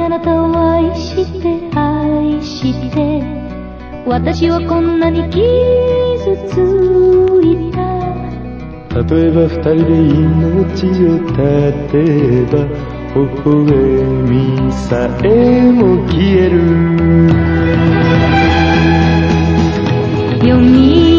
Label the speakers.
Speaker 1: あなたを愛して愛して私はこんなに傷ついた。
Speaker 2: 例えば二人で命を絶てば微笑みさえも消える。
Speaker 1: よみ